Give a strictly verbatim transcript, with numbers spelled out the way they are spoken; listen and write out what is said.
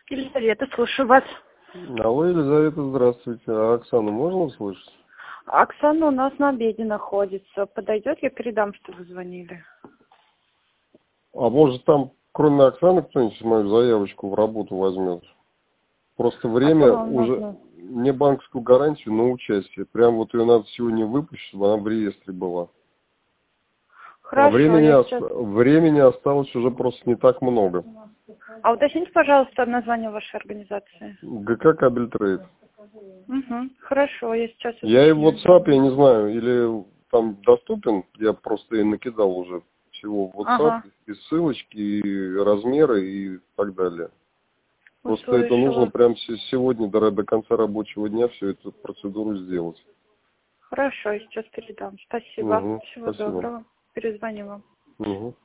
Елизавета, слушаю вас. Алло, Елизавета, здравствуйте. А Оксану можно услышать? Оксана у нас на обеде находится. Подойдет, я передам, что вы звонили. А может там, кроме Оксаны, кто-нибудь мою заявочку в работу возьмет? Просто время А уже... нужно? Мне банковскую гарантию на участие. Прям вот ее надо сегодня выпустить, чтобы она в реестре была. Хорошо, А времени, я ос- сейчас... времени осталось уже просто не так много. А уточните, пожалуйста, название вашей организации. ГК Кабельтрейд. Угу. Хорошо, я сейчас Я и в уточню. WhatsApp, я не знаю, или там доступен, я просто и накидал уже всего в WhatsApp, Ага, и ссылочки, и размеры, и так далее. Просто это нужно услышала. прям се- сегодня до, до конца рабочего дня всю эту процедуру сделать. Хорошо, я сейчас передам. Спасибо. Угу, Всего спасибо. доброго. Перезвоню вам. Угу.